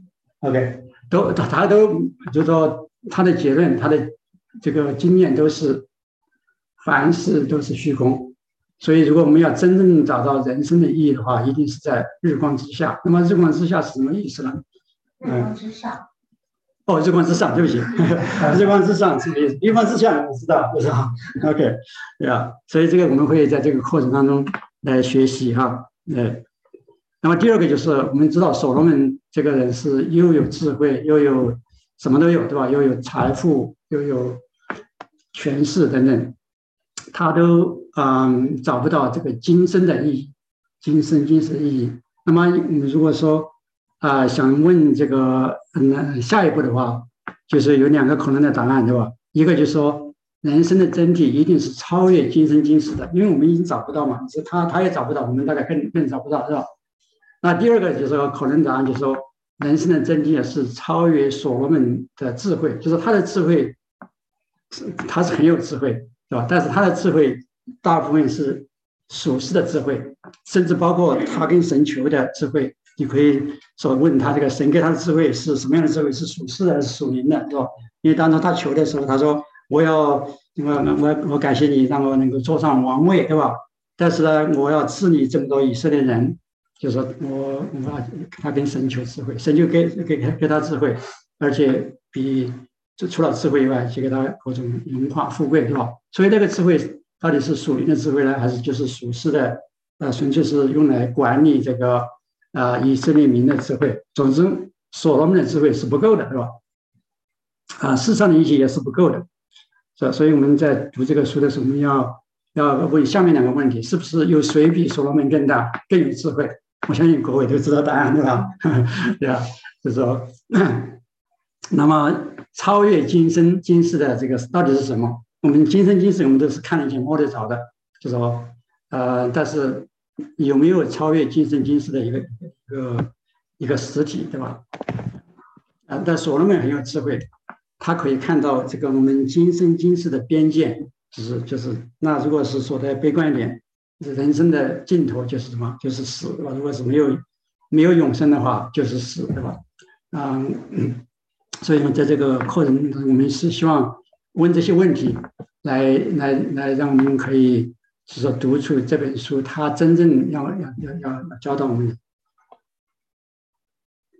，OK。都他都就是说他的结论，他的这个经验都是凡事都是虚空，所以如果我们要真正找到人生的意义的话，一定是在日光之下。那么日光之下是什么意思呢？ 日光之上。嗯、 哦，日光之上，对不起，日光之上是什么意思？日光之下我知道，不是吧 ？OK， 对吧？所以这个我们会在这个课程当中来学习哈，对。那么第二个就是我们知道所罗门这个人是又有智慧又有什么都有，对吧？又有财富又有权势等等，他都嗯找不到这个今生的意义，今生今世的意义。那么如果说啊、呃、想问这个嗯下一步的话，就是有两个可能的答案，对吧？一个就是说人生的真谛一定是超越今生今世的，因为我们已经找不到嘛，是他他也找不到，我们大概更更找不到，是吧？那第二个就是说，可能答案就是说，人生的真谛是超越所罗门的智慧，就是他的智慧，他是很有智慧，对吧？但是他的智慧大部分是属世的智慧，甚至包括他跟神求的智慧。你可以说问他这个神给他的智慧是什么样的智慧？是属世的还是属灵的，是吧？因为当初他求的时候，他说我要我我我感谢你让我能够坐上王位，对吧？但是呢，我要治理这么多以色列人。就是说我我他跟神求智慧，神就给给给他智慧，而且比就除了智慧以外，就给他各种荣华富贵，对吧？所以那个智慧到底是属灵的智慧呢，还是就是属世的？呃，纯粹是用来管理这个啊、呃、以色列民的智慧。总之，所罗门的智慧是不够的，对吧？啊、呃，世上的一切也是不够的，是吧？所以我们在读这个书的时候，我们要要问下面两个问题：是不是有谁比所罗门更大、更有智慧？我相信各位都知道答案，对吧？对吧？就是说，那么超越今生今世的这个到底是什么？我们今生今世我们都是看得见摸得着的，就是说，呃，但是有没有超越今生今世的一个一个一个实体，对吧？啊、呃，但所罗门很有智慧，他可以看到这个我们今生今世的边界，就是就是，那如果是说的悲观一点。人生的尽头就是什么？就是死，对吧？如果是没有没有永生的话，就是死，对吧？嗯，所以呢，在这个课程中，我们是希望问这些问题，来来来，让我们可以就是说读出这本书，它真正要要要要教导我们的。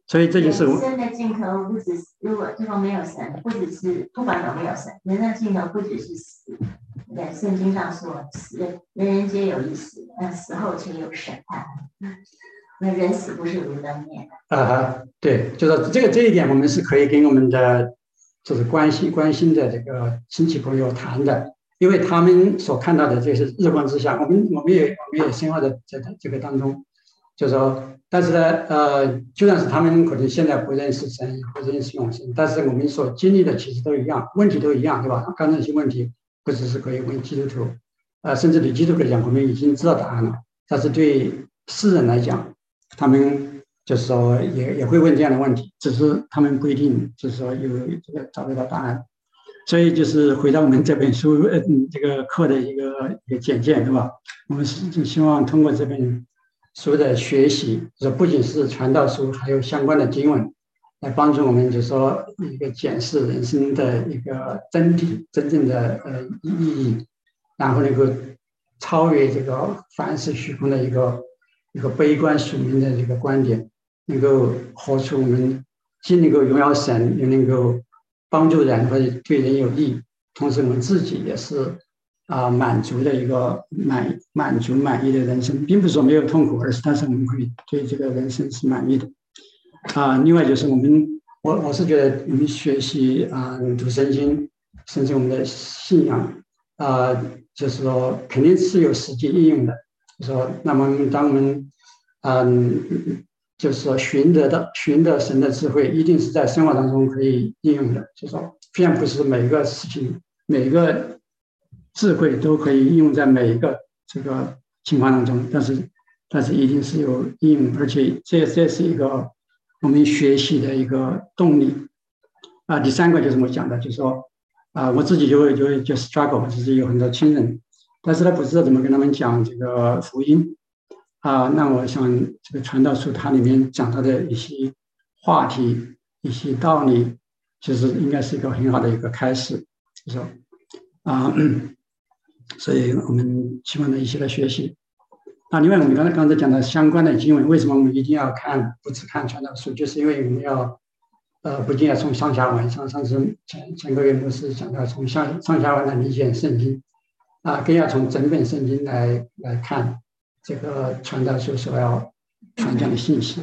所以这就是人生的尽头不只是，如果最后没有神，不只是不管有没有神，人生的尽头不只是死。对，圣经上说，死人人皆有一死，但死后且有审判。那人死不是如灯灭的。 啊，对，就是这个这一点，我们是可以跟我们的就是关心关心的这个亲戚朋友谈的，因为他们所看到的这是日光之下，我们我们也我们也生活在这这个当中。就是说，但是呢，呃，就算是他们可能现在不认识神，不认识永生，但是我们所经历的其实都一样，问题都一样，对吧？刚才那些问题不只是可以问基督徒，呃，甚至对基督徒来讲，我们已经知道答案了。但是对世人来讲，他们就是说也也会问这样的问题，只是他们不一定就是说有这个找得到答案。所以就是回到我们这本书呃这个课的一个一个简介，对吧？我们是希望通过这本书的学习，就是不仅是传道书，还有相关的经文，来帮助我们，就是说一个检视人生的一个真谛、真正的呃意义，然后能够超越这个凡是虚空的一个一个悲观宿命的这个观点，能够活出我们既能够荣耀神，又能够帮助人或者对人有益，同时我们自己也是。啊，满足的一个满满足满意的人生，并不是说没有痛苦，而是但是我们可以对这个人生是满意的。啊，另外就是我们，我我是觉得我们学习啊读圣经，甚至我们的信仰啊，就是说肯定是有实际应用的。就是说，那么当我们嗯，就是说寻得到寻得神的智慧，一定是在生活当中可以应用的。就是说，虽然不是每个事情每个。智慧都可以应用在每一个这个情况当中，但是但是一定是有应用，而且这这是一个我们学习的一个动力啊。第三个就是我讲的，就是说啊，我自己就会就会就 struggle， 就是有很多亲人，但是呢不知道怎么跟他们讲这个福音啊。那我想这个传道书它里面讲到的一些话题、一些道理，其实应该是一个很好的一个开始，就是说啊。所以我们希望呢一起来学习。那另外我们刚才刚才讲的相关的经文，为什么我们一定要看，不只看传道书，就是因为我们要，呃，不仅要从上下文，上上次前前个月牧师讲到从上上下文来理解圣经，啊，更要从整本圣经来来看这个传道书所要传讲的信息。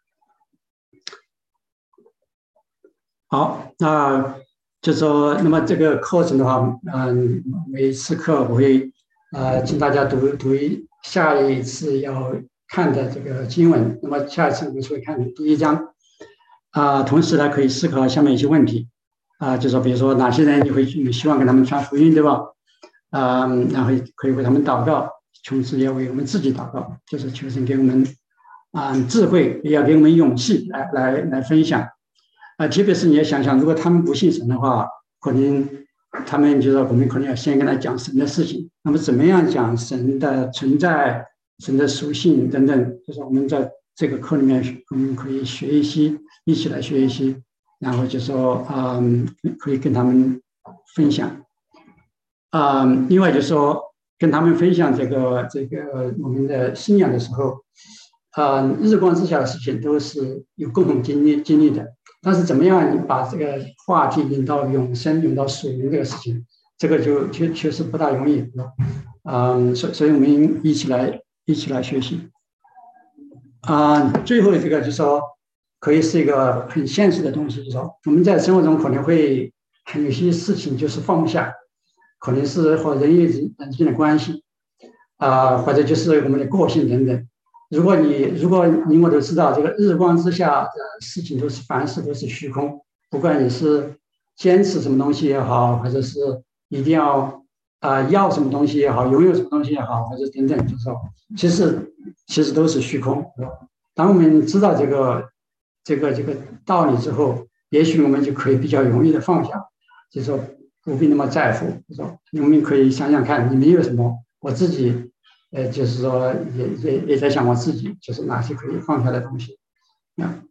好，那。就是说，那么这个课程的话，嗯，每次课我会，呃，请大家读读下一次要看的这个经文。那么下一次我们会看第一章，啊、呃，同时呢可以思考下面一些问题，啊、呃，就说比如说哪些人你会你希望给他们传福音，对吧？啊、呃，然后可以为他们祷告，同时也为我们自己祷告，就是求神给我们啊、呃、智慧，也要给我们勇气来来来分享。啊，特别是你要想想，如果他们不信神的话，可能他们就说我们可能要先跟他讲神的事情。那么怎么样讲神的存在、神的属性等等，就是我们在这个课里面我们可以学习，一起来学习，然后就说嗯，可以跟他们分享。啊、嗯，另外就是说跟他们分享这个这个我们的信仰的时候，啊、嗯，日光之下的事情都是有共同经历经历的。但是怎么样把这个话题引到永生、引到属灵这个事情，这个就确确实不大容易，嗯，所所以我们一起来一起来学习。啊、嗯，最后的这个就是说，可以是一个很现实的东西，就是说我们在生活中可能会有些事情就是放不下，可能是和人与人之间的关系，啊、呃，或者就是我们的个性等等。如果你如果你我都知道，这个日光之下的事情都是凡事都是虚空，不管你是坚持什么东西也好，或者是一定要啊、呃、要什么东西也好，拥有什么东西也好，或者等等，就是说，其实其实都是虚空。当我们知道这个这个这个道理之后，也许我们就可以比较容易的放下，就是说不必那么在乎。就是说我们可以想想看，你们有什么，我自己。呃，就是说也，也也也在想我自己，就是哪些可以放下的东西。啊，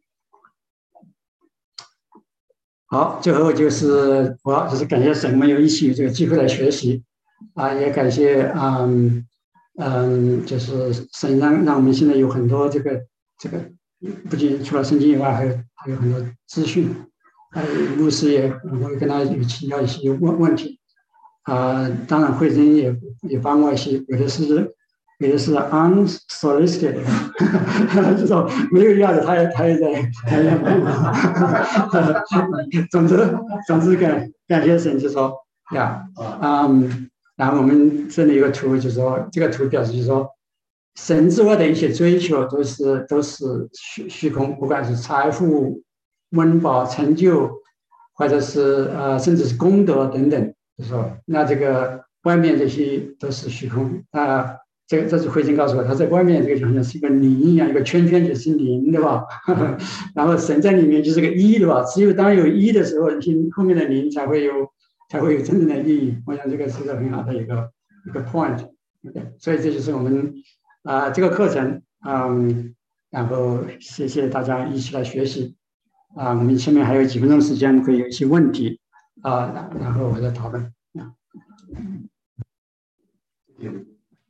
好，最后就是我就是感谢神，我们有一起有这个机会来学习，啊，也感谢嗯嗯，就是神让让我们现在有很多这个这个不仅除了圣经以外，还有还有很多资讯。还有牧师也我会跟他有请教一些问问题。啊、呃，当然慧珍也也帮我一些，有的是有的是 unsolicited， 这种没有要的，他也他也在他也在帮我。总之总之感感谢神，就说呀，嗯，然后我们这里有个图，就是说这个图表示就是说，神之外的一切追求都是都是虚虚空，不管是财富、温饱、成就，或者是呃甚至是功德等等。就说那这个外面这些都是虚空啊，这个这是慧珍告诉我，他在外面这个就好像是一个零一样，一个圈圈就是零，对吧？然后神在里面就是个一，对吧？只有当有一的时候，后面的零才会有才会有真正的意义。我想这个是个很好的一个一个 point。所以这就是我们啊、呃、这个课程，嗯，然后谢谢大家一起来学习啊、呃，我们前面还有几分钟时间会有一些问题。啊，然后我再讨论。 嗯，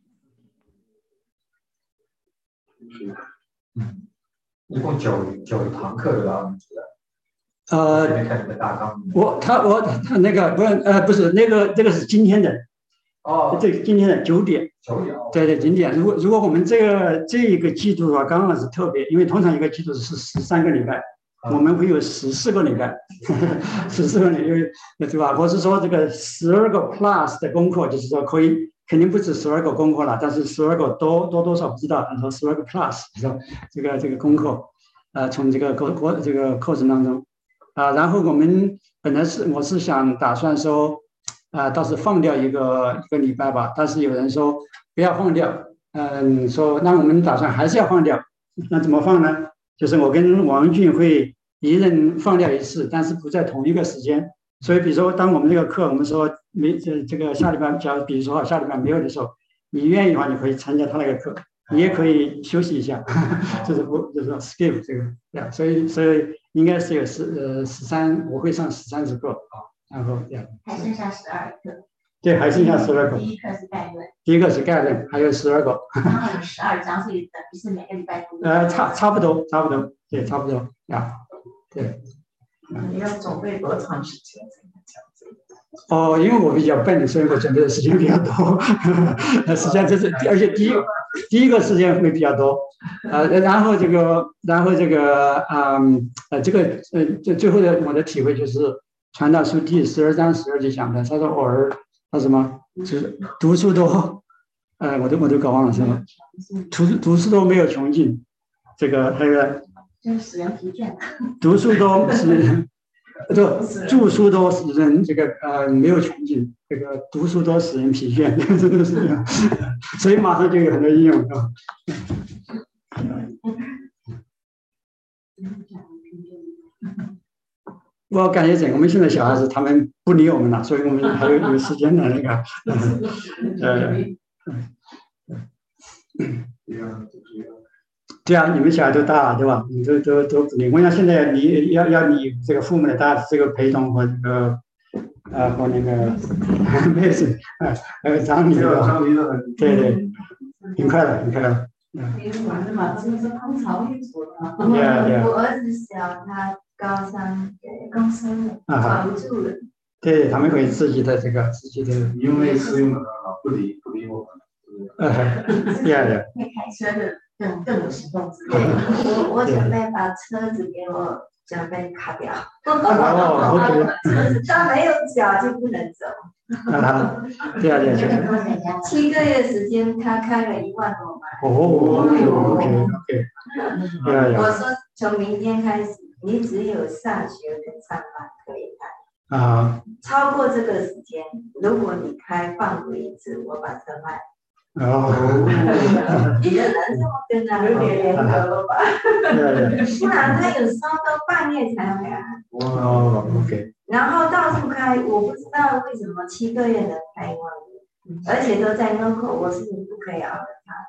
一共九九堂课对吧？呃， 我他我他那个不是呃不是那个这个是今天的。哦，这今天的九点。九点。对对，九点。如果如果我们这个这一个季度的话，刚好是特别，因为通常一个季度是十三个礼拜。我们会有十四个礼拜，十四个礼拜，对吧？我是说这个十二个 plus 的功课，就是说可以肯定不止十二个功课了，但是十二个多多多少不知道，然后十二个 plus 这个这个功课，呃，从这个过过这个课程当中，啊、呃，然后我们本来是我是想打算说，啊、呃，倒是放掉一个一个礼拜吧，但是有人说不要放掉，嗯、呃，说那我们打算还是要放掉，那怎么放呢？就是我跟王俊会一人放掉一次，但是不在同一个时间。所以，比如说，当我们这个课，我们说没这这个下礼拜，假如比如说下礼拜没有的时候，你愿意的话，你可以参加他那个课，你也可以休息一下，就是不就是说 skip 这个呀。所以，所以应该是有十呃十三，我会上十三节课啊，然后呀， 还剩下十二课。 对，还剩下十二个。 第一课是概论。 第一个是概论，还有十二个。 然后有十二章，所以等于是每个礼拜都。 呃，差差不多，差不多，对，差不多呀，对。 你要准备多长时间才能讲这个？ 哦，因为我比较笨，所以我准备的时间比较多。实际上这是，而且第一第一个时间会比较多，呃，然后这个，然后这个，嗯，呃，这个，呃，这最后的我的体会就是《传道书》第十二章十二节讲的，他说偶尔他什么，就是读书多，呃，我都我都搞忘了什么，读读书多没有穷尽，这个那个。 就是使人疲倦。 读书多使人，就著书多使人这个呃没有穷尽，这个读书多使人疲倦，这个是这样，所以马上就有很多应用，是吧？我感谢整，我们现在小孩子他们不理我们了，所以我们还有有时间的那个，呃，对啊，你们小孩都大了，对吧？你都都都不理。我想现在你要要你这个父母的大这个陪同和这个呃和那个没事啊，还有张理的，对对，很快乐，很快乐。嗯。对啊对啊。 我儿子小，他高三，高三了，管不住了。 对，他们会自己的这个自己的， 因为是用的不理不理我们。 呃，对啊对啊。 会开车的。更更有行动之类的。我我准备把车子给我准备卡掉。 哦 ，OK。 车子他没有脚就不能走。 啊，对啊对啊。 七个月时间，他开了一万多迈。 哦 ，OK OK OK。对啊。 我说从明天开始，你只有上学跟上班可以开。 啊。 超过这个时间，如果你开放过一次，我把车卖。 哦， 一个人这么跟啊，有点严格了吧？不然他有时候都半夜才回来。 哦 ，OK。 然后到处开，我不知道为什么七个月能开一万五，而且都在 local， 我是不可以熬的他。